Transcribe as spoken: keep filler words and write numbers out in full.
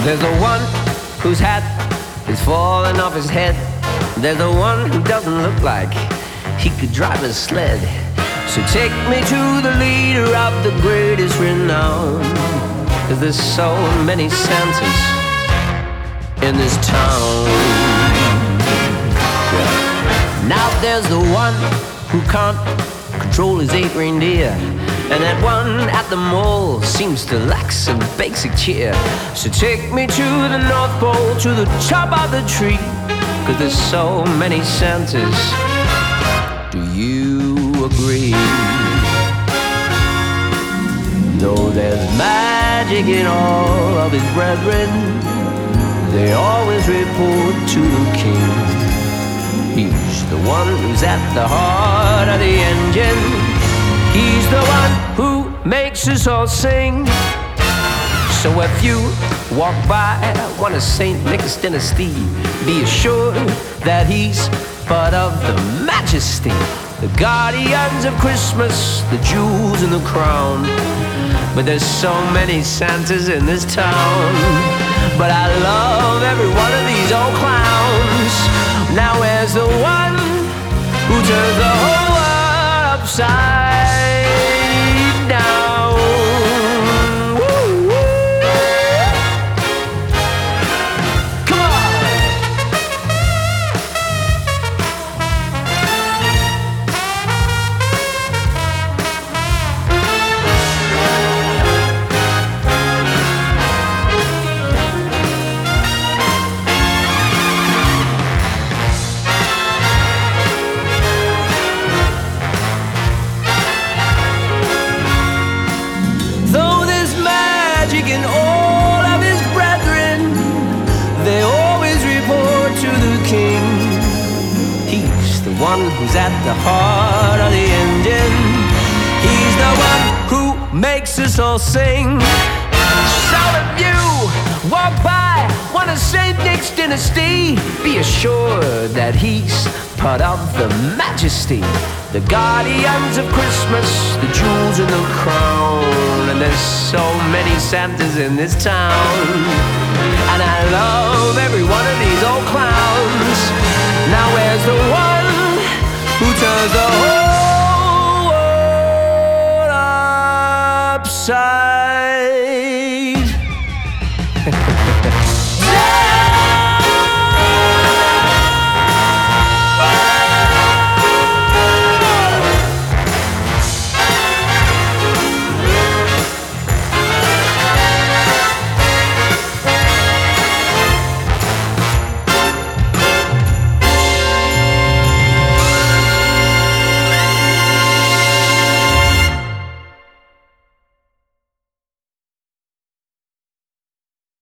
There's the one whose hat is falling off his head. There's the one who doesn't look like he could drive a sled. So take me to the leader of the greatest renown, 'cause there's so many Santas in this town. Yeah. Now there's the one who can't control his eight reindeer, and that one at the mall seems to lack some basic cheer. So take me to the North Pole, to the top of the tree, 'cause there's so many Santas. Do you agree? Though there's magic in all of his brethren, they always report to the king. He's the one who's at the heart of the engine. He's the one who makes us all sing. So if you walk by one of Saint Nick's dynasty, be assured that he's part of the majesty, the guardians of Christmas, the jewels in the crown. But there's so many Santas in this town, but I love every one of these old clowns. Now where's the one who turns the whole world upside down? Woo, woo. Come on! In all of his brethren, they always report to the king. He's the one who's at the heart of the engine. He's the one who makes us all sing. So if you walk by one of Saint Nick's dynasty, be assured that he's part of the majesty, the guardians of Christmas, the jewels in the crown. And there's so many Santas in this town, and I love every one of these old clowns. Now where's the one who turns the whole world upside